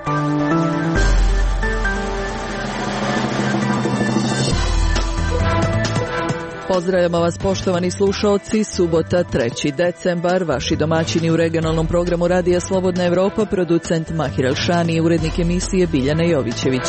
Pozdravljamo vas poštovani slušalci, subota 3. decembar, vaši domaćini u regionalnom programu Radija Slobodna Evropa, producent Mahir Elšani i urednik emisije Biljana Jovićević.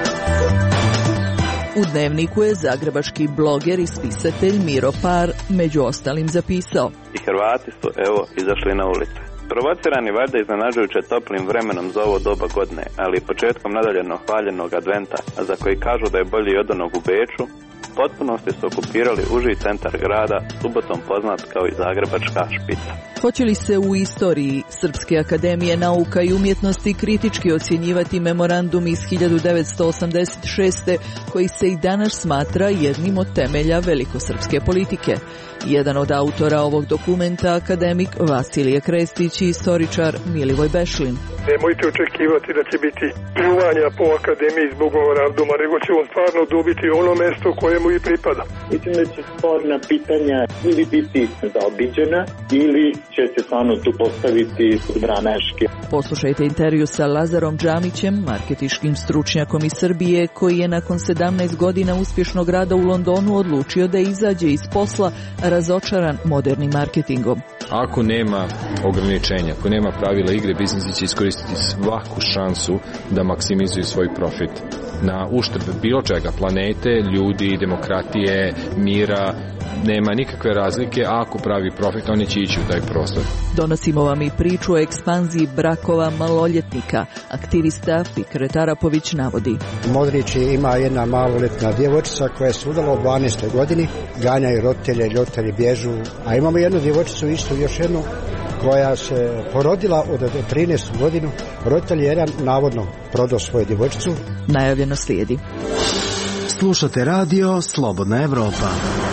U Dnevniku je zagrebački bloger i spisatelj Miro Par među ostalim zapisao: I Hrvati su, izašli na ulice. Provocirani valjda iznenađujuće toplim vremenom za ovo doba godine, ali i početkom nadaljeno hvaljenog adventa, a za koji kažu da je bolji od onog u Beču, u potpunosti su okupirali uži centar grada, subotom poznat kao i Zagrebačka špica. Hoće li se u istoriji Srpske akademije nauka i umjetnosti kritički ocjenjivati memorandum iz 1986. koji se i danas smatra jednim od temelja velikosrpske politike? Jedan od autora ovog dokumenta, akademik Vasilije Krestić i istoričar Milivoj Bešlin. Nemojte očekivati da će biti pljuvanja po akademiji zbog memoranduma, nego će on stvarno dobiti ono mesto kojemu i pripada. Mislim da će sporna pitanja ili biti zaobiđena ili će se stvarno tu postaviti branaški. Poslušajte intervju sa Lazarom Džamićem, marketinškim stručnjakom iz Srbije, koji je nakon 17 godina uspješnog rada u Londonu odlučio da izađe iz posla razočaran modernim marketingom. Ako nema ograničenja, ako nema pravila igre, biznis će iskoristiti svaku šansu da maksimizuje svoj profit na uštrb bilo čega, planete, ljudi, demokratije, mira. Nema nikakve razlike, a ako pravi profit, on će ići u taj prostor. Donosimo vam i priču o ekspanziji brakova maloljetnika. Aktivista Fikret Arapović navodi: Modrić ima jedna maloletna djevojčica koja je sudala u 12. godini, ganjaju roditelje, roditelji bježu, a imamo jednu djevojčicu istu, još jednu, koja se porodila od 13. godinu. Roditelj jedan navodno prodao svoju djevojčicu. Najavljeno slijedi. Slušate radio Slobodna Evropa.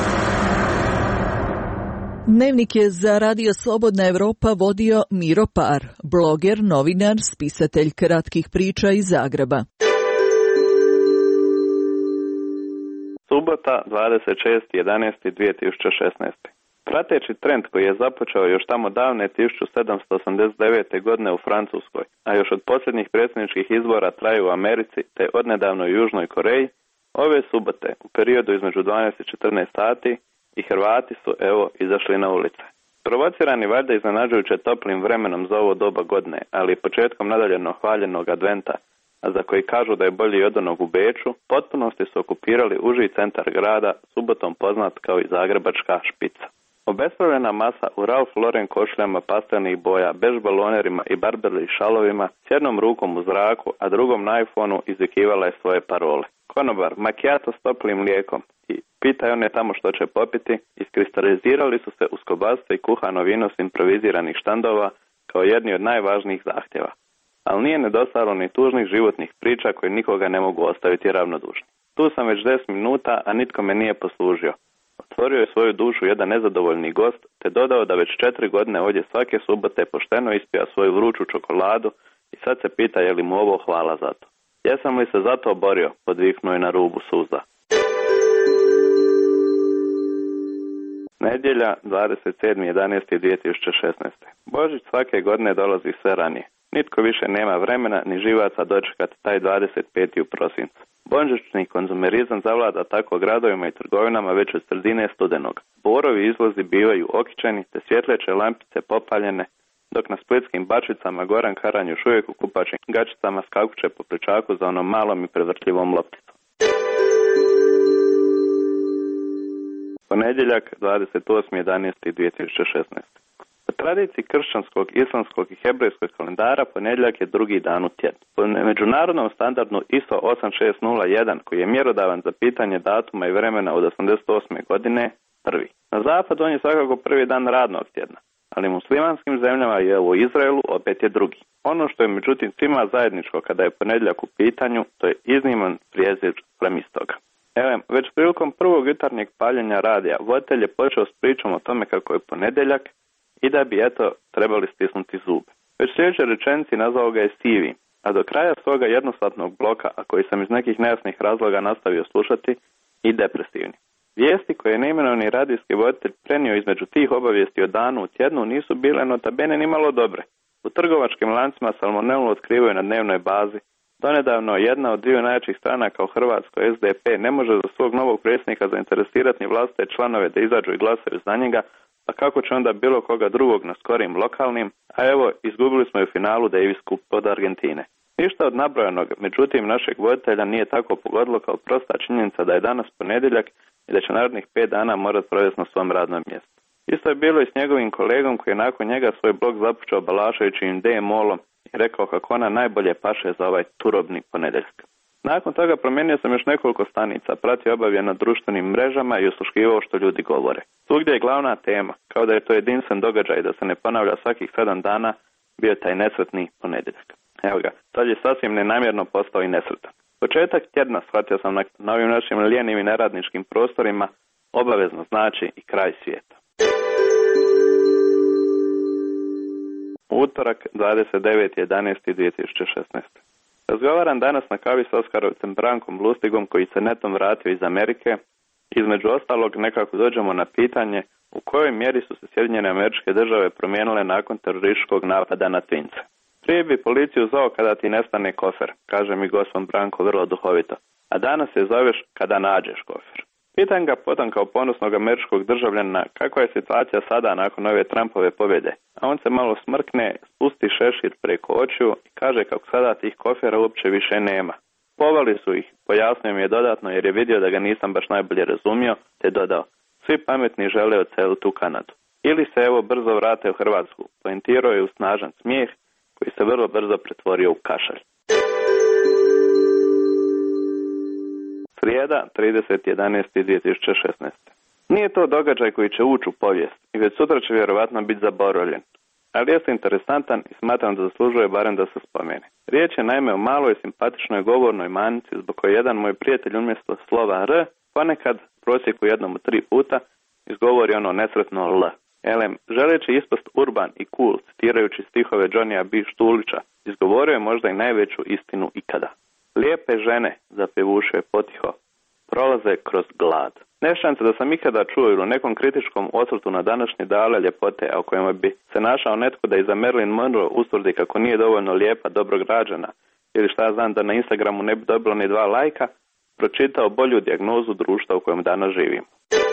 Dnevnik je za Radio Slobodna Evropa vodio Miro Par, bloger, novinar, spisatelj kratkih priča iz Zagreba. Subota 26.11.2016. Prateći trend koji je započeo još tamo davne 1789. godine u Francuskoj, a još od posljednjih predsjedničkih izbora traju u Americi te odnedavno u Južnoj Koreji, ove subote u periodu između 12 i 14 sati i Hrvati su, izašli na ulice. Provocirani valjda iznenađujuće toplim vremenom za ovo doba godine, ali i početkom nadaljeno hvaljenog adventa, a za koji kažu da je bolji od onog u Beču, potpunosti su okupirali uži centar grada, subotom poznat kao i Zagrebačka špica. Obespravljena masa u Ralph Lauren košuljama pastelnih boja, bež balonerima i Burberry šalovima, s jednom rukom u zraku, a drugom na iPhoneu izvikivala je svoje parole. Konobar, macchiato s toplim mlijekom i pitaj one tamo što će popiti, iskristalizirali su se uz kobasice i kuhano vino s improviziranih štandova kao jedni od najvažnijih zahtjeva. Ali nije nedostalo ni tužnih životnih priča koje nikoga ne mogu ostaviti ravnodušni. Tu sam već 10 minuta, a nitko me nije poslužio. Otvorio je svoju dušu jedan nezadovoljni gost, te dodao da već 4 godine ovdje svake subote pošteno ispija svoju vruću čokoladu i sad se pita je li mu ovo hvala za to. Jesam li se zato borio, podviknuo je na rubu suza. Nedjelja 27.11.2016. Božić svake godine dolazi sve ranije. Nitko više nema vremena ni živaca dočekati taj 25. u prosincu. Božićni konzumerizam zavlada tako gradovima i trgovinama već od sredine studenog. Borovi izlozi bivaju okićeni, te svjetleće lampice popaljene, dok na splitskim bačicama Goran Karan još uvijek u kupačim gačicama skakuće po pličaku za onom malom i prevrtljivom lopticom. Ponedjeljak 28.11.2016. Po tradiciji kršćanskog, islamskog i hebrejskog kalendara ponedjeljak je drugi dan u tjednu. Po međunarodnom standardu ISO 8601, koji je mjerodavan za pitanje datuma i vremena od 88. godine, prvi. Na zapadu on je svakako prvi dan radnog tjedna, ali muslimanskim zemljama i u Izraelu opet je drugi. Ono što je međutim svima zajedničko kada je ponedjeljak u pitanju, to je izniman prijezir sprem istoga. Već prilikom prvog jutarnjeg paljenja radija, voditelj je počeo s pričom o tome kako je ponedjeljak i da bi trebali stisnuti zube. Već sljedeće rečenici nazvao ga je sivi, a do kraja svoga jednosatnog bloka, a koji sam iz nekih nejasnih razloga nastavio slušati, i depresivni. Vijesti koje je neimenovani radijski voditelj prenio između tih obavijesti o danu u tjednu nisu bile notabene ni malo dobre. U trgovačkim lancima salmonelu otkrivaju na dnevnoj bazi. Donedavno jedna od dviju najjačih stranaka u Hrvatskoj, SDP, ne može za svog novog predsjednika zainteresirati ni vlastite članove da izađu i glasaju za njega, a kako će onda bilo koga drugog na skorim lokalnim, a evo, izgubili smo i u finalu Davisku od Argentine. Ništa od nabrojanog, međutim, našeg voditelja nije tako pogodilo kao prosta činjenica da je danas ponedjeljak i da će narednih 5 dana morati provesti na svom radnom mjestu. Isto je bilo i s njegovim kolegom koji je nakon njega svoj blog započeo balašajućim D-molom i rekao kako ona najbolje paše za ovaj turobni ponedjeljak. Nakon toga promijenio sam još nekoliko stanica, pratio obavije na društvenim mrežama i osluškivao što ljudi govore. Svugdje je glavna tema, kao da je to jedinstven događaj da se ne ponavlja svakih 7 dana, bio taj nesretni ponedjeljak. Evo ga, sad je sasvim nenamjerno postao i nesretan. Početak tjedna, shvatio sam na ovim našim lijenim i neradničkim prostorima, obavezno znači i kraj svijeta. Utorak, 29.11.2016. Razgovaram danas na kavi s Oskarovcem Brankom Lustigom koji se netom vratio iz Amerike. Između ostalog nekako dođemo na pitanje u kojoj mjeri su se Sjedinjene Američke Države promijenile nakon terorističkog napada na Twince. Prije bi policiju zvao kada ti nestane kofer, kaže mi gospon Branko vrlo duhovito, a danas je zoveš kada nađeš kofer. Pitam ga potom kao ponosnog američkog državljana kakva je situacija sada nakon ove Trumpove pobjede, a on se malo smrkne, spusti šešir preko očiju i kaže kako sada tih kofera uopće više nema. Povali su ih, pojasnio mi je dodatno jer je vidio da ga nisam baš najbolje razumio, te dodao, svi pametni žele odseliti u Kanadu. Ili se evo brzo vrate u Hrvatsku, poentirao je u snažan smijeh koji se vrlo brzo pretvorio u kašalj. Srijeda, 30.11.2016. Nije to događaj koji će ući u povijest i već sutra će vjerovatno biti zaboravljen, ali jeste interesantan i smatram da zaslužuje barem da se spomene. Riječ je naime o maloj simpatičnoj govornoj manici zbog koje jedan moj prijatelj umjesto slova R ponekad prosjeku jednom u 3 puta izgovori ono nesretno L. Elem, želeći ispast urban i cool, citirajući stihove Johnnya B. Štulića, izgovorio je možda i najveću istinu ikada. Lijepe žene, zapjevušuje potiho, prolaze kroz glad. Nešćam se da sam ikada čuo ili u nekom kritičkom osvrtu na današnje dale ljepote, a u kojima bi se našao netko da iza Marilyn Monroe ustvrdi kako nije dovoljno lijepa, dobrograđana, ili šta ja znam da na Instagramu ne bi dobilo ni 2 lajka, pročitao bolju dijagnozu društva u kojem danas živimo.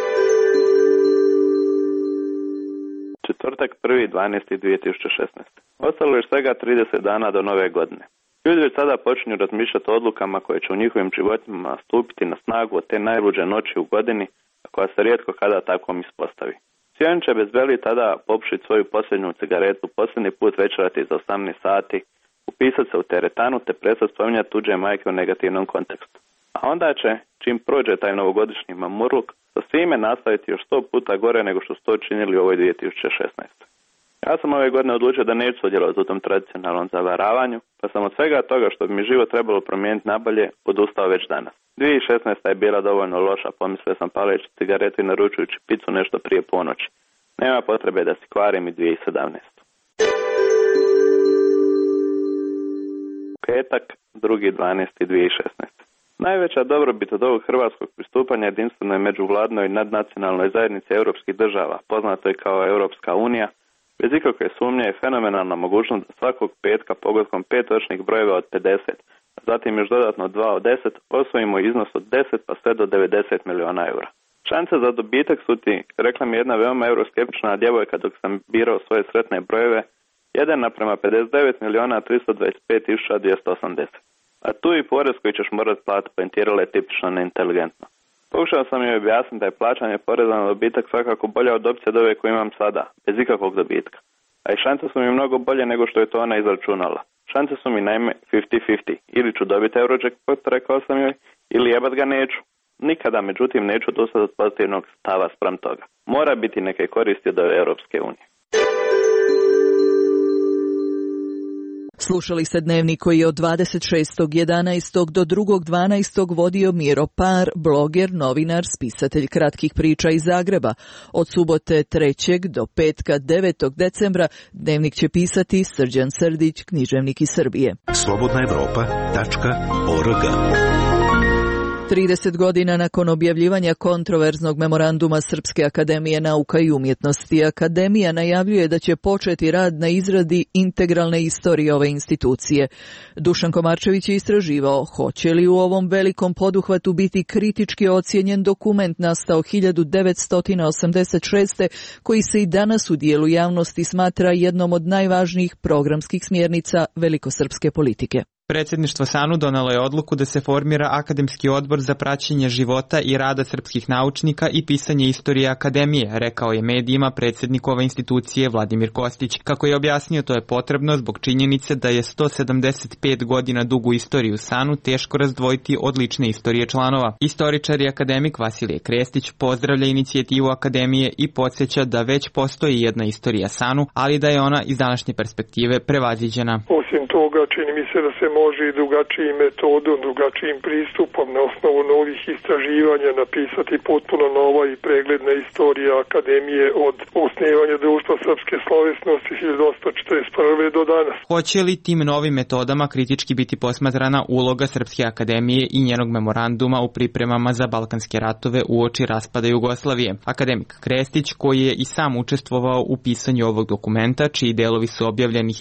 Četvrtak, 1.12.2016. Ostalo je svega 30 dana do nove godine. Ljudi već sada počinju razmišljati o odlukama koje će u njihovim životima stupiti na snagu od te najluđe noći u godini, a koja se rijetko kada takvom ispostavi. Svi će bez veli tada popušiti svoju posljednju cigaretu, posljednji put večerati za 18 sati, upisati se u teretanu te prestati spominjati tuđe majke u negativnom kontekstu. A onda će, čim prođe taj novogodišnji mamurluk, sa svime nastaviti još 100 puta gore nego što su to činili u ovoj 2016. Ja sam ove godine odlučio da neću sudjelovati u tom tradicionalnom zavaravanju, pa sam od svega toga što bi mi život trebalo promijeniti nabolje odustao već danas. 2016. je bila dovoljno loša, pomislio sam paleći cigaretu i naručujući picu nešto prije ponoći. Nema potrebe da si kvarim i 2017. Petak, 2.12.2016. Najveća dobrobit od ovog hrvatskog pristupanja jedinstvenoj međuvladnoj nadnacionalnoj zajednici europskih država, poznato je kao Europska unija, bez ikakve sumnje je fenomenalna mogućnost da svakog petka pogodkom 5 točnih brojeva od 50, a zatim još dodatno 2 od 10, osvojimo iznos od 10 pa sve do 90 miliona eura. Šanse za dobitak su ti, rekla mi jedna veoma euroskeptična djevojka dok sam birao svoje sretne brojeve, 1:59.325.280. A tu i porez koji ćeš morati platiti, poentirala je tipično neinteligentno. Pokušao sam joj objasniti da je plaćanje poreza na dobitak svakako bolja od opcije od ove koju imam sada, bez ikakvog dobitka. A i šanse su mi mnogo bolje nego što je to ona izračunala. Šanse su mi naime 50-50. Ili ću dobiti Eurojackpot, rekao sam joj, ili jebat ga neću. Nikada, međutim, neću dostati od pozitivnog stava spram toga. Mora biti neke koristi od Europske unije. Slušali ste dnevnik koji je od 26.11. do 2.12. vodio Miro Par, bloger, novinar, spisatelj kratkih priča iz Zagreba. Od subote 3. do petka 9. decembra dnevnik će pisati Srđan Srdić, književnik iz Srbije. slobodnaevropa.org 30 godina nakon objavljivanja kontroverznog memoranduma Srpske akademije nauka i umjetnosti, akademija najavljuje da će početi rad na izradi integralne istorije ove institucije. Dušan Komarčević je istraživao hoće li u ovom velikom poduhvatu biti kritički ocijenjen dokument nastao 1986. koji se i danas u dijelu javnosti smatra jednom od najvažnijih programskih smjernica velikosrpske politike. Predsjedništvo SANU donelo je odluku da se formira akademski odbor za praćenje života i rada srpskih naučnika i pisanje istorije akademije, rekao je medijima predsjednik ove institucije Vladimir Kostić. Kako je objasnio, to je potrebno zbog činjenice da je 175 godina dugu istoriju SANU teško razdvojiti od lične istorije članova. Istoričar i akademik Vasilije Krestić pozdravlja inicijativu akademije i podsjeća da već postoji jedna istorija SANU, ali da je ona iz današnje perspektive prevaziđena. Osim toga, čini mi se da se može i drugačijim metodom, drugačijim pristupom na osnovu novih istraživanja napisati potpuno nova i pregledna istorija akademije od osnivanja društva srpske slovesnosti 1841. do danas. Hoće li tim novim metodama kritički biti posmatrana uloga Srpske akademije i njenog memoranduma u pripremama za balkanske ratove uoči raspada Jugoslavije? Akademik Krestić, koji je i sam učestvovao u pisanju ovog dokumenta, čiji delovi su objavljeni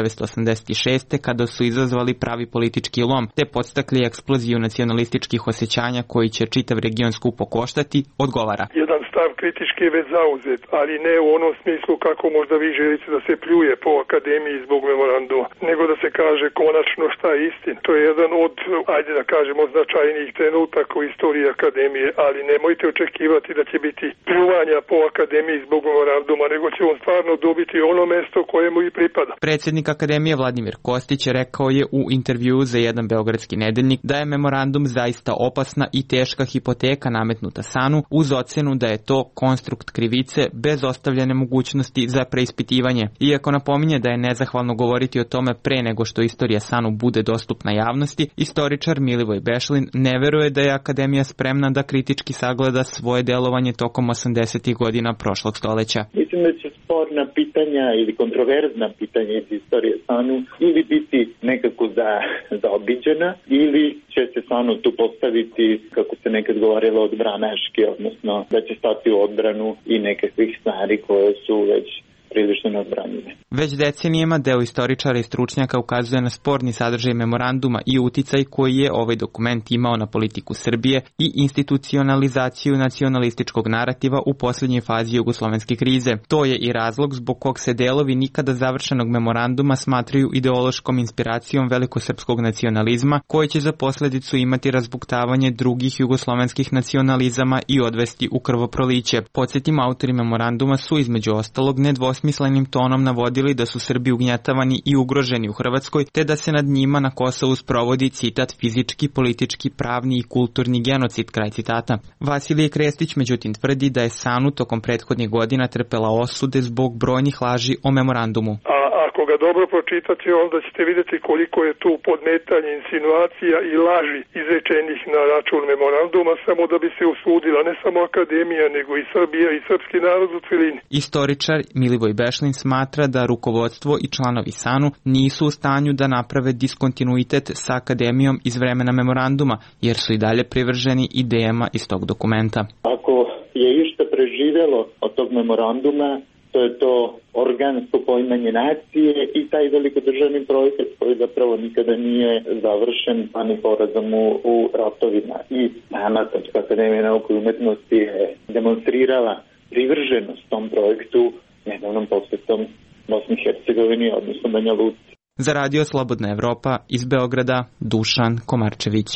1986. kada su izazvali pravi politički lom, te podstakli eksploziju nacionalističkih osjećanja koji će čitav region skupo koštati, odgovara. Jedan stav kritički je već zauzet, ali ne u onom smislu kako možda vi želite da se pljuje po akademiji zbog memoranduma, nego da se kaže konačno šta je istina. To je jedan od, ajde da kažemo, značajnijih trenutaka u istoriji akademije, ali nemojte očekivati da će biti pljuvanja po akademiji zbog memoranduma, nego će on stvarno dobiti ono mesto kojemu i pripada. Predsjednik akademije Vladimir Kostić rekao je u intervjuu za jedan beogradski nedeljnik da je memorandum zaista opasna i teška hipoteka nametnuta SANU uz ocenu da je to konstrukt krivice bez ostavljene mogućnosti za preispitivanje. Iako napominje da je nezahvalno govoriti o tome pre nego što istorija SANU bude dostupna javnosti, istoričar Milivoj Bešlin ne veruje da je akademija spremna da kritički sagleda svoje delovanje tokom 80. godina prošlog stoljeća. Mislim da će sporna pitanja ili kontroverzna pitanja iz istorije SANU ili biti nekako zaobiđena ili će se SANU tu postaviti, kako se nekad govorilo, odbranaški, odnosno da će stati u odbranu i nekakvih stvari koje su već prilično neodbranjive. Već decenijama deo istoričara i stručnjaka ukazuje na sporni sadržaj memoranduma i uticaj koji je ovaj dokument imao na politiku Srbije i institucionalizaciju nacionalističkog narativa u posljednjoj fazi jugoslovenske krize. To je i razlog zbog kog se delovi nikada završenog memoranduma smatraju ideološkom inspiracijom velikosrpskog nacionalizma, koji će za posljedicu imati razbuktavanje drugih jugoslovenskih nacionalizama i odvesti u krvoproliće. Podsjetim, autori memoranduma su između ostalog nedvosmislenim tonom navodili da su Srbi ugnjetavani i ugroženi u Hrvatskoj, te da se nad njima na Kosovu sprovodi, citat, fizički, politički, pravni i kulturni genocid, kraj citata. Vasilije Krestić međutim tvrdi da je SANU tokom prethodnih godina trpela osude zbog brojnih laži o memorandumu. Ako ga dobro pročitate, onda ćete vidjeti koliko je tu podmetanje, insinuacija i laži izrečenih na račun memoranduma, samo da bi se osudila ne samo akademija, nego i Srbija i srpski narod u celini. Istoričar Milivoj Bešlin smatra da rukovodstvo i članovi SANU nisu u stanju da naprave diskontinuitet sa akademijom iz vremena memoranduma, jer su i dalje privrženi idejama iz tog dokumenta. Ako je išta preživjelo od tog memoranduma, to je to organsko poimanje nacije i taj velikodržavni projekat koji zapravo nikada nije završen, pa ni sporazum u ratovima. I danas Srpska akademija nauke i umetnosti je demonstrirala privrženost tom projektu nedavnom posjetom Bosni i Hercegovini, odnosno Banja Luci. Za Radio Slobodna Evropa iz Beograda, Dušan Komarčević.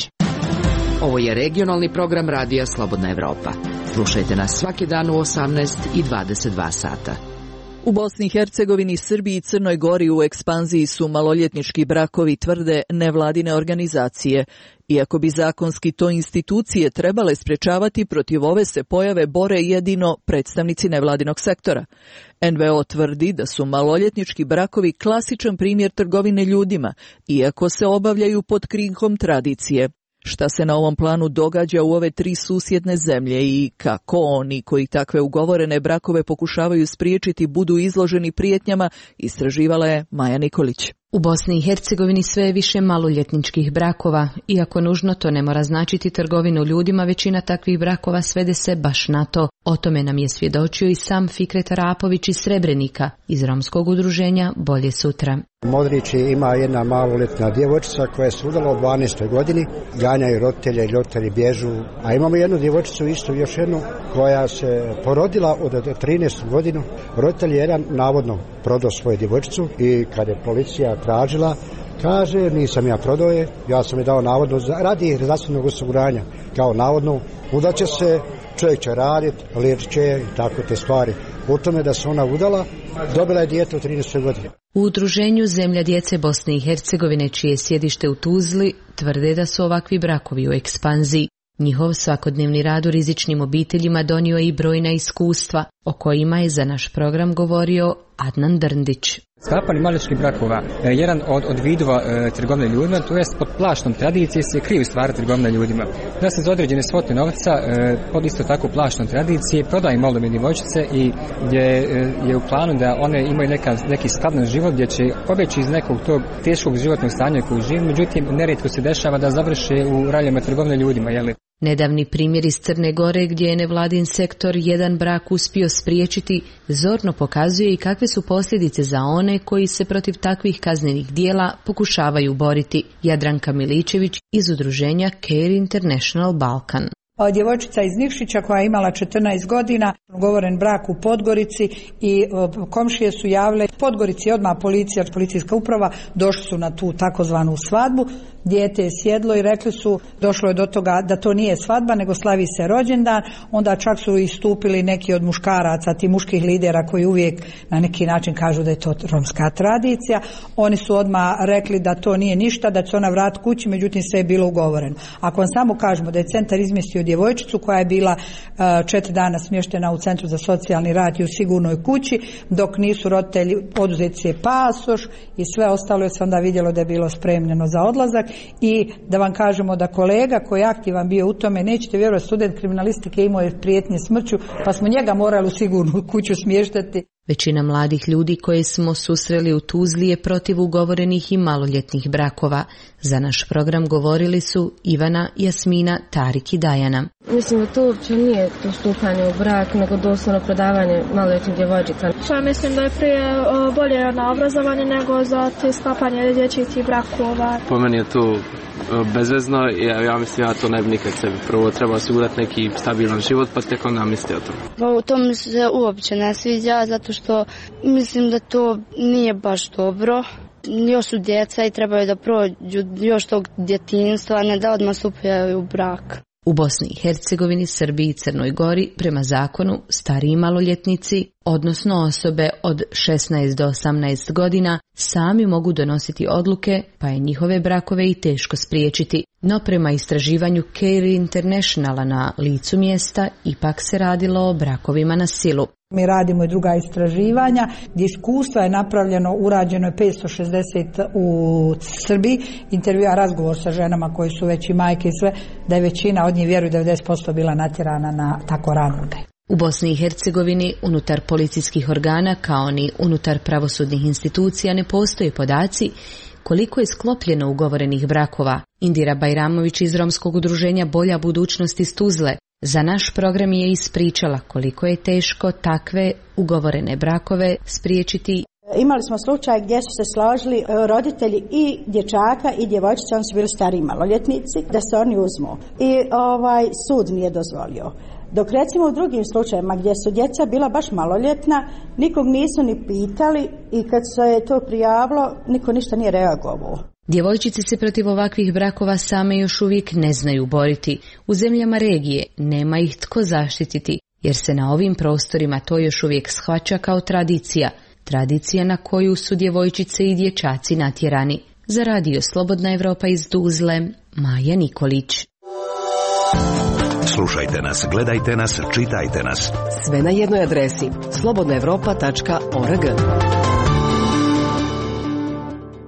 Ovo je regionalni program Radija Slobodna Evropa. Slušajte nas svaki dan u 18 i 22 sata. U Bosni i Hercegovini, Srbiji i Crnoj Gori u ekspanziji su maloljetnički brakovi, tvrde nevladine organizacije. Iako bi zakonski to institucije trebale sprečavati, protiv ove se pojave bore jedino predstavnici nevladinog sektora. NVO tvrdi da su maloljetnički brakovi klasičan primjer trgovine ljudima, iako se obavljaju pod krinkom tradicije. Šta se na ovom planu događa u ove tri susjedne zemlje i kako oni koji takve ugovorene brakove pokušavaju spriječiti budu izloženi prijetnjama, istraživala je Maja Nikolić. U Bosni i Hercegovini sve je više maloljetničkih brakova. Iako nužno to ne mora značiti trgovinu ljudima, većina takvih brakova svede se baš na to. O tome nam je svjedočio i sam Fikret Arapović iz Srebrenika, iz romskog udruženja Bolje sutra. Modrići ima jedna maloljetna djevojčica koja je se udala u 12. godini, ganjaju roditelje, roditelji bježu, a imamo jednu djevojčicu isto, još jednu, koja se porodila od 13. godinu. Roditelj jedan navodno prodao svoju djevojčicu i kad je policija tražila, kaže nisam ja prodao je, ja sam je dao navodno radi zdravstvenog osiguranja, kao navodno udaće se, čovjek će raditi, liječit će i tako te stvari. U tome da se ona udala, dobila je dijete u 13. godini. U udruženju Zemlja djece Bosne i Hercegovine, čije sjedište u Tuzli, tvrde da su ovakvi brakovi u ekspanziji. Njihov svakodnevni rad u rizičnim obiteljima donio je i brojna iskustva, o kojima je za naš program govorio Adnan Drndić. Sklapanje maloljetničkih brakova je jedan od vidova trgovine ljudima, to jest pod plaštom tradicije se kriju stvari trgovina ljudima. Da se za određene svote novca pod isto tako plaštom tradicije prodaju maloljetne djevojčice i gdje je u planu da one imaju neki skladan život gdje će pobjeći iz nekog tog teškog životnog stanja koji žive, međutim nerijetko se dešava da završe u raljama trgovine ljudima, jeli? Nedavni primjer iz Crne Gore, gdje je nevladin sektor jedan brak uspio spriječiti, zorno pokazuje i kakve su posljedice za one koji se protiv takvih kaznenih dijela pokušavaju boriti. Jadranka Miličević iz udruženja Care International Balkan. Djevojčica iz Nikšića koja je imala 14 godina, ugovoren brak u Podgorici i komšije su javile. Podgorici je odmah policijska uprava, došli su na tu takozvanu svadbu. Dijete je sjedlo i rekli su, došlo je do toga da to nije svadba nego slavi se rođendan. Onda čak su istupili neki od muškaraca, ti muških lidera koji uvijek na neki način kažu da je to romska tradicija. Oni su odmah rekli da to nije ništa, da će ona vratiti kući, međutim sve je bilo ugovoreno. Ako vam samo kažemo da je centar izmjestio djevojčicu koja je bila 4 dana smještena u centru za socijalni rad i u sigurnoj kući, dok nisu roditelji oduzeti je pasoš i sve ostalo, je se onda vidjelo da je bilo spremljeno za odlazak. I da vam kažemo da kolega koji je aktivan bio u tome, nećete vjerovati, student kriminalistike imao je prijetnje smrću, pa smo njega morali u sigurnu kuću smještati. Većina mladih ljudi koje smo susreli u Tuzli je protiv ugovorenih i maloljetnih brakova. Za naš program govorili su Ivana, Jasmina, Tarik i Dajana. Mislim da to uopće nije to stupanje u brak, nego doslovno prodavanje maloljetnih djevojčica. Ja mislim da je prije bolje na obrazovanje nego za te sklapanje dječjih brakova. Po meni je to bezvezno, ja mislim ja to ne bi nikad sebi. Prvo treba osigurati neki stabilan život, pa tek onda mislite o tome. To mi se uopće ne sviđa, zato što mislim da to nije baš dobro. Još su djeca i trebaju da prođu još tog djetinjstva, a ne da odmah stupaju u brak. U Bosni i Hercegovini, Srbiji i Crnoj Gori prema zakonu stariji maloljetnici, odnosno osobe od 16 do 18 godina, sami mogu donositi odluke, pa je njihove brakove i teško spriječiti. No prema istraživanju Care Internationala na licu mjesta, ipak se radilo o brakovima na silu. Mi radimo i druga istraživanja, gdje iskustva je napravljeno, urađeno je 560 u Srbiji, intervjua, razgovor sa ženama koji su već i majke i sve, da je većina od njih, vjeruju 90% bila natjerana na tako rano udaju. U Bosni i Hercegovini unutar policijskih organa kao ni unutar pravosudnih institucija ne postoje podaci koliko je sklopljeno ugovorenih brakova. Indira Bajramović iz romskog udruženja Bolja budućnost iz Tuzle za naš program je ispričala koliko je teško takve ugovorene brakove spriječiti. Imali smo slučaj gdje su se složili roditelji i dječaka i djevojčice, oni su bili stariji maloljetnici, da se oni uzmu. I sud nije dozvolio. Dok recimo u drugim slučajevima gdje su djeca bila baš maloljetna, nikog nisu ni pitali i kad se je to prijavilo, niko ništa nije reagovao. Djevojčice se protiv ovakvih brakova same još uvijek ne znaju boriti. U zemljama regije nema ih tko zaštititi, jer se na ovim prostorima to još uvijek shvaća kao tradicija. Tradicija na koju su djevojčice i dječaci natjerani. Za radio Slobodna Evropa iz Tuzle, Maja Nikolić. Slušajte nas, gledajte nas, čitajte nas. Sve na jednoj adresi slobodnaevropa.org.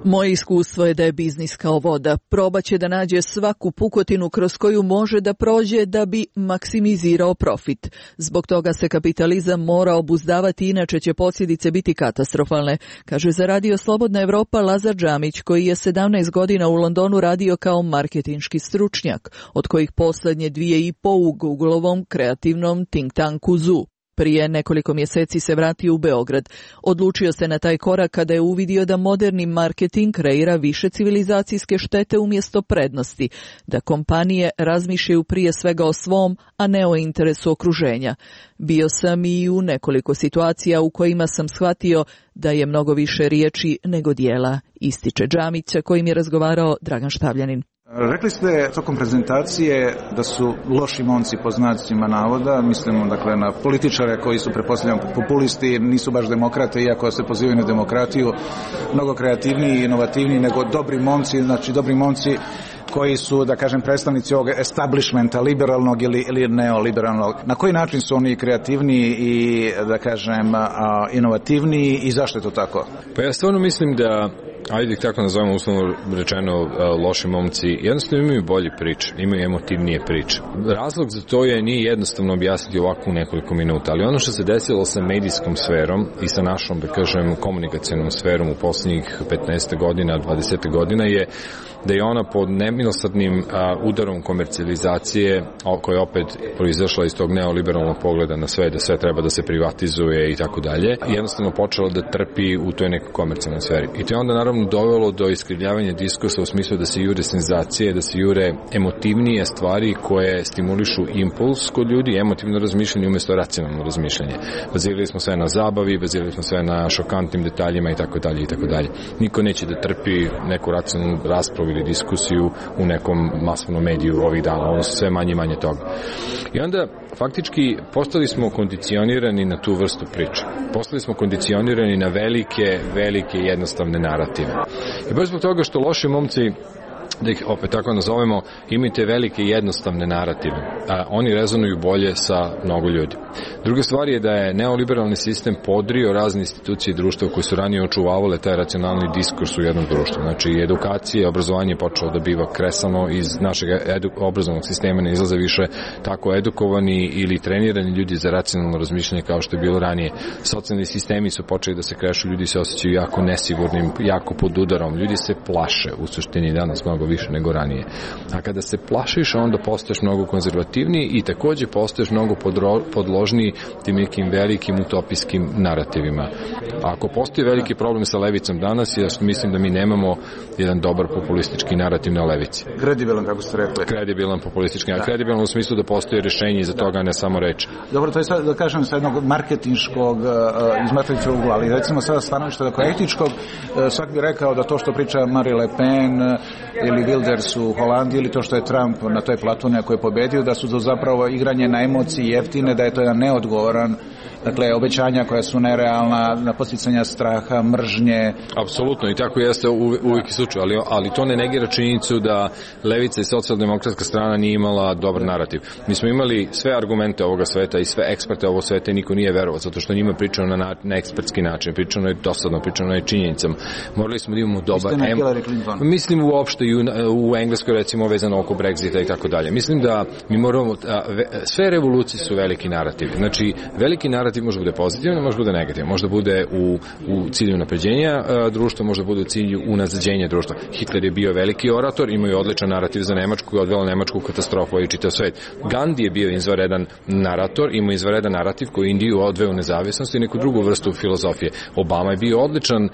Moje iskustvo je da je biznis kao voda. Probaće da nađe svaku pukotinu kroz koju može da prođe da bi maksimizirao profit. Zbog toga se kapitalizam mora obuzdavati, inače će posljedice biti katastrofalne, kaže za Radio Slobodna Evropa Lazar Džamić, koji je 17 godina u Londonu radio kao marketinški stručnjak, od kojih poslednje 2,5 u Googleovom kreativnom think tanku Zoo. Prije nekoliko mjeseci se vratio u Beograd. Odlučio se na taj korak kada je uvidio da moderni marketing kreira više civilizacijske štete umjesto prednosti, da kompanije razmišljaju prije svega o svom, a ne o interesu okruženja. Bio sam i u nekoliko situacija u kojima sam shvatio da je mnogo više riječi nego dijela, ističe Džamić, kojim je razgovarao Dragan Štavljanin. Rekli ste tokom prezentacije da su loši momci po znacima navoda, mislimo dakle na političare koji su pretpostavljam populisti, nisu baš demokrate, iako se pozivaju na demokratiju, mnogo kreativniji i inovativniji nego dobri momci, znači dobri momci koji su, da kažem, predstavnici ovog establishmenta, liberalnog ili neoliberalnog. Na koji način su oni kreativniji i, da kažem, inovativniji i zašto je to tako? Pa ja stvarno mislim da, ajde tako nazovemo uslovno rečeno, loši momci, jednostavno imaju bolje priče, imaju emotivnije priče. Razlog za to nije jednostavno objasniti ovako u nekoliko minuta, ali ono što se desilo sa medijskom sferom i sa našom, da kažem, komunikacijnom sferom u posljednjih 15 godina, 20 godina je da je ona pod nemilosrdnim udarom komercijalizacije, koja je opet proizašla iz tog neoliberalnog pogleda na sve, da sve treba da se privatizuje i tako dalje, jednostavno počela da trpi u toj nekoj komercijalnoj sferi. I to je onda naravno dovelo do iskrivljavanja diskursa u smislu da se jure senzacije, da se jure emotivnije stvari koje stimulišu impuls kod ljudi, emotivno razmišljanje umjesto racionalno razmišljanje. Bazirali smo sve na zabavi, bazirali smo sve na šokantnim detaljima i tako dalje i tako dalje. Niko neće da trpi neku racionalnu raspravu ili diskusiju u nekom masovnom mediju ovih dana, ono sve manje i manje toga. I onda faktički postali smo kondicionirani na tu vrstu priče. Postali smo kondicionirani na velike jednostavne narative. I baš zbog toga što loši momci, da ih opet tako nazovemo, imate velike jednostavne narative, a oni rezonuju bolje sa mnogo ljudi. Druga stvar je da je neoliberalni sistem podrio razne institucije društva koje su ranije očuvavale taj racionalni diskurs u jednom društvu. Znači, edukacija, obrazovanje je počelo da biva kresano iz našeg obrazovnog sistema, ne izlaze više tako edukovani ili trenirani ljudi za racionalno razmišljanje kao što je bilo ranije. Socijalni sistemi su počeli da se krešu, ljudi se osjećaju jako nesigurnim, jako pod udarom, ljudi se plaše u suštini danas mnogo više nego ranije. A kada se plašiš, onda postaješ mnogo konzervativniji i takođe postaješ mnogo podložniji tim nekim velikim utopijskim narativima. A ako postoji veliki problem sa levicom danas, ja mislim da mi nemamo jedan dobar populistički narativ na levici. Kredibilan, kako ste rekli. Kredibilan populistički, a kredibilan u smislu da postoji rješenje iza toga, ne samo reč. Dobro, to je sad, da kažem, sa jednog marketinškog iz marketinškog ugla, ali recimo sada stanovište dakle etičkog, svak bi rekao da to što priča Marie Le Pen ili Wilders u Holandiji ili to što je Trump na toj platformi ako je pobedio, da su to zapravo igranje na emociji jeftine, da je to jedan neodgovoran, dakle, obećanja koja su nerealna, na podsticanja straha, mržnje. Apsolutno, i tako jeste uvijek i slučaj, ali to ne negira činjenicu da levica i socijaldemokratska strana nije imala dobar narativ. Mi smo imali sve argumente ovoga sveta i sve eksperte ovog sveta i niko nije verovao, zato što njima pričano na ekspertski način, pričano je dosadno, pričano je činjenicama. Morali smo da imamo dobar... Mislim uopšte i u Engleskoj, recimo, vezano oko Brexita i tako dalje. Mislim da mi moramo... Sve revolucije su veliki narativ. Znači, veliki narativ može bude pozitivan, može bude negativan. Može bude u cilju napređenja društva, može bude u cilju unazađenja društva. Hitler je bio veliki orator, imao je odličan narativ za Nemačku i odvela Nemačku katastrofu i čitav svet. Gandhi je bio izvanredan narator, imao izvanredan narativ koji Indiju odveo u nezavisnost i neku drugu vrstu filozofije. Obama je bio odličan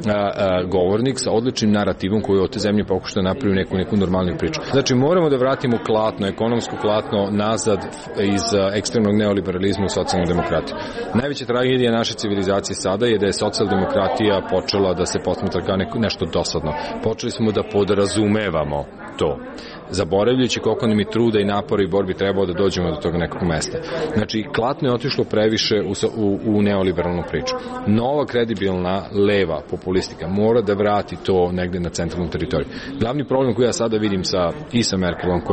govornik sa odličnim narativom koji od te zemlje pokušao da napravi neku normalnu priču. Znači, moramo da vratimo klatno, ekonomsko klatno nazad iz ekstremnog neoliberalizma u socijalnu demokratiju. Najveća tragedija naše civilizacije sada je da je socijaldemokratija počela da se posmatra kao nešto dosadno. Počeli smo da podrazumevamo to, zaboravljajući koliko nam je truda i napora i borbi trebao da dođemo do tog nekog mesta. Znači, klatno je otišlo previše u neoliberalnu priču. Nova kredibilna leva populistika mora da vrati to negde na centralnu teritoriju. Glavni problem koji ja sada vidim i sa Merkelom, koja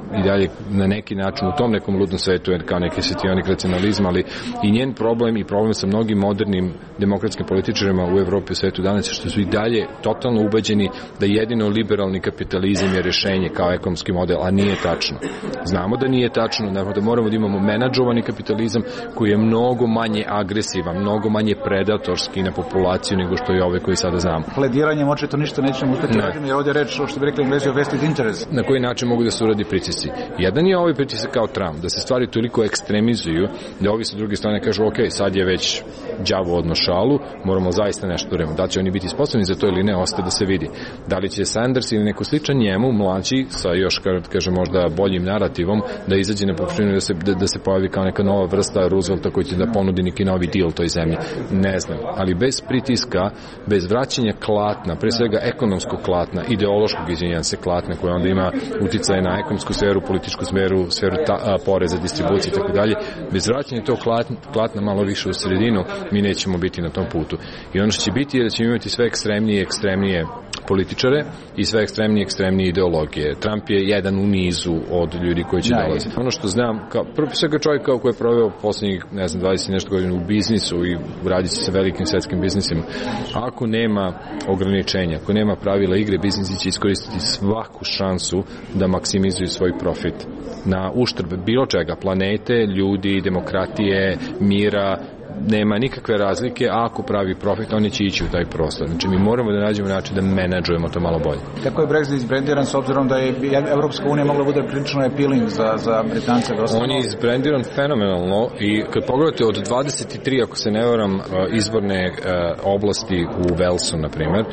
i dalje na neki način u tom nekom ludnom svetu je kao neki svetionik racionalizma, ali i njen problem i problem sa mnogim modernim demokratskim političarima u Evropi i svetu danas je što su i dalje totalno ubeđeni da jedino liberalni kapitalizam je rešenje kao ekonomski model, a nije tačno. Znamo da nije tačno, da moramo da imamo menadžovani kapitalizam koji je mnogo manje agresivan, mnogo manje predatorski na populaciju nego što je ove koji sada znamo. Plediranjem očito ništa nećemo uspeti raditi, jer ovdje reč, što bi rekli Englezi, o vested interest. Na koji način mogu da se uradi pritisci? Jedan je ovaj pritisak kao Trump, da se stvari toliko ekstremizuju, da ovi sa druge strane kažu, ok, sad je već đavo odno šalu, moramo zaista nešto da radimo. Da će oni biti sposobni za to ili ne, ostaje da se vidi. Da li će Sanders ili neko sličan njemu, mlađi, sa još, kaže, možda boljim narativom, da izađe na površinu da se pojavi kao neka nova vrsta Roosevelta koji će da ponudi neki novi deal toj zemlji. Ne znam, ali bez pritiska, bez vraćanja klatna, pre svega ekonomskog klatna, ideološkog izvinjenja klatna koja onda ima uticaje na ekonomsku sferu, političku sferu poreza, distribucije i tako dalje. Bez vraćanja tog klatna malo više u sredinu, mi nećemo biti na tom putu. I ono što će biti je da ćemo imati sve ekstremnije političare i sve ekstremnije ideologije. Trump je jedan u nizu od ljudi koji će dolaziti. Ono što znam, prvo svega čovjek koji je proveo poslednjih, 20 nešto godina u biznisu i radi se sa velikim svetskim biznisima, ako nema ograničenja, ako nema pravila igre, biznisi će iskoristiti svaku šansu da maksimizuju svoj profit na uštrb bilo čega, planete, ljudi, demokratije, mira. Nema nikakve razlike, a ako pravi profit, oni će ići u taj prostor. Znači, mi moramo da nađemo način da menadžujemo to malo bolje. Kako je Brexit izbrendiran, s obzirom da je Evropska unija mogla bude prilično appealing za Britance? On je izbrendiran fenomenalno i kad pogledate od 23, ako se ne varam, izborne oblasti u Walesu, na primjer,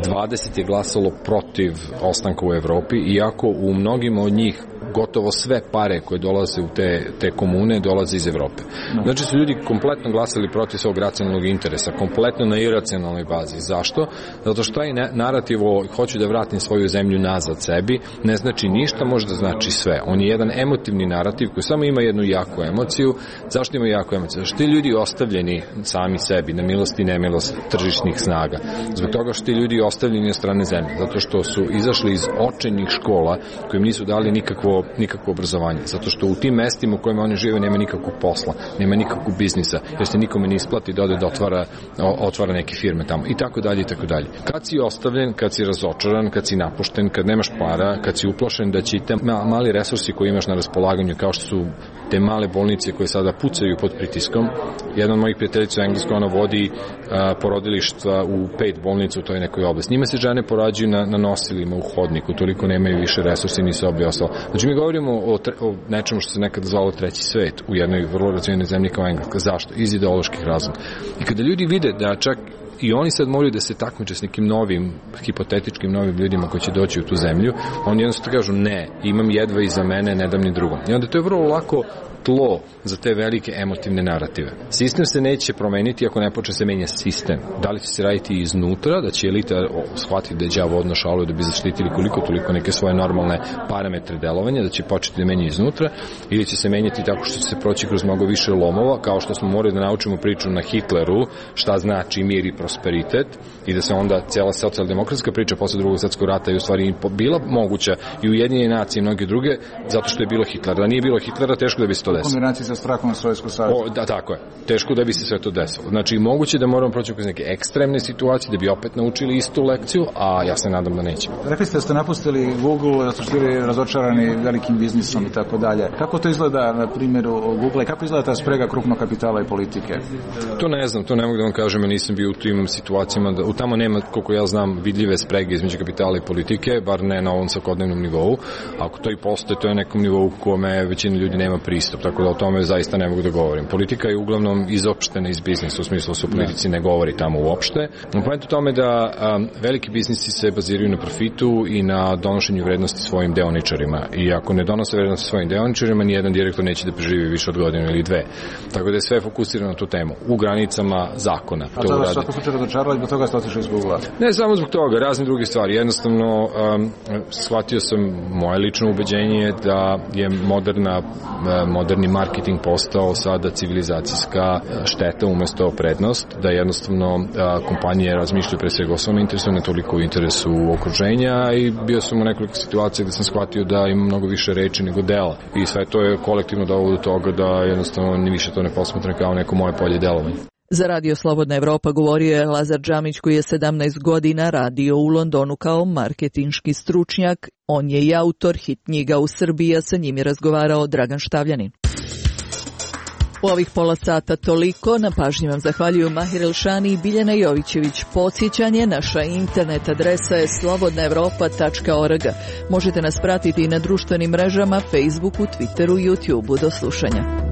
20 je glasalo protiv ostanka u Evropi, iako u mnogima od njih gotovo sve pare koje dolaze u te komune dolaze iz Evrope. Znači su ljudi kompletno glasali protiv svog racionalnog interesa, kompletno na iracionalnoj bazi. Zašto? Zato što taj narativ o hoću da vratim svoju zemlju nazad sebi ne znači ništa, može da znači sve. On je jedan emotivni narativ koji samo ima jednu jaku emociju. Zašto ima jaku emociju? Zašto ti ljudi ostavljeni sami sebi na milost i nemilost tržišnih snaga? Zbog toga što ti ljudi ostavljeni od strane zemlje. Zato što su izašli iz očajnih škola kojim nisu dali nikakvo obrazovanje. Zato što u tim mestima u kojima oni žive nema nikakvog posla, nema nikakvog biznisa, jer se nikome ne isplati da ode da otvara neke firme tamo i tako dalje i tako dalje. Kad si ostavljen, kad si razočaran, kad si napušten, kad nemaš para, kad si uplašen da će te mali resursi koji imaš na raspolaganju, kao što su te male bolnice koje sada pucaju pod pritiskom. Jedan od mojih prijateljica u Engleskoj, ona vodi porodilišta u 5 bolnica u toj nekoj oblasti. Njima se žene porađuju na nosilima u hodniku, toliko nemaju više resursi ni sobe ostalo. Znači mi govorimo o nečemu što se nekada zvalo treći svet u jednoj vrlo razvijenoj zemlji kao Engleska. Zašto? Iz ideoloških razloga. I kada ljudi vide da čak i oni sad moraju da se takmiče s nekim novim, hipotetičkim novim ljudima koji će doći u tu zemlju, oni jednostavno kažu ne, imam jedva iza mene, ne dam ni drugom. I onda to je vrlo lako tlo za te velike emotivne narative. Sistem se neće promeniti ako ne počne se menja sistem. Da li će se raditi iznutra, da će elita shvatiti da je đavo odno šalu da bi zaštitili koliko toliko neke svoje normalne parametre delovanja, da će početi da menja iznutra, ili će se menjati tako što će se proći kroz mnogo više lomova, kao što smo morali da naučimo priču na Hitleru, šta znači mir i prosperitet, i da se onda cijela socijaldemokratska priča posle Drugog svjetskog rata je u stvari bila moguća i Ujedinjene nacije i mnoge druge, zato što je bilo Hitlera. Da nije bilo Hitlera, teško da bi se to desilo. Kombinaciji sa strahom na Sovjetsku savezu. Da, tako je. Teško da bi se sve to desilo. Znači, moguće da moramo proći kroz neke ekstremne situacije, da bi opet naučili istu lekciju, a ja se nadam da nećemo. Rekli ste da ste napustili Google, da ste bili razočarani velikim biznisom i tako dalje. Kako to izgleda na primjeru Google i kako izgleda ta sprega krupnog kapitala i politike? To ne znam, to ne mogu da vam kažem, ja nisam bio u tim situacijama, tamo nema, koliko ja znam, vidljive sprege između kapitala i politike, bar ne na ovom svakodnevnom nivou. Ako to i postoje, to je nekom nivou kome većina ljudi nema pristup, tako da o tome zaista ne mogu da govorim. Politika je uglavnom izopštena iz biznisa, u smislu se o politici ne govori tamo uopšte. Point u tome da veliki biznisi se baziraju na profitu i na donošenju vrednosti svojim deoničarima. I ako ne donose vrednosti svojim deoničarima, nijedan direktor neće da preživi više od godinu ili dve. Tako da je sve fokusirano na tu temu, u granicama zakona. Ako slučaj razočarala i zbog toga ste otišli iz Google-a? Ne samo zbog toga, razne druge stvari. Jednostavno, shvatio sam, moje lično ubeđenje je da je moderni marketing postao sada civilizacijska šteta umesto prednost, da jednostavno kompanije razmišljaju pre svega o svom interesu, ne toliko u interesu okruženja, i bio sam u nekoliko situacija gde sam shvatio da ima mnogo više reči nego dela. I sve to je kolektivno dovelo do toga da jednostavno ni više to ne posmatram kao neko moje polje delovanja. Za Radio Slobodna Evropa govorio je Lazar Džamić, koji je 17 godina radio u Londonu kao marketinški stručnjak. On je i autor hit knjiga u Srbiji, a sa njim je razgovarao Dragan Štavljanin. U ovih pola sata toliko. Na pažnji vam zahvaljuju Mahir Elšani i Biljana Jovićević. Podsjećanje, naša internet adresa je slobodnaevropa.org. Možete nas pratiti i na društvenim mrežama, Facebooku, Twitteru i YouTubeu. Do slušanja.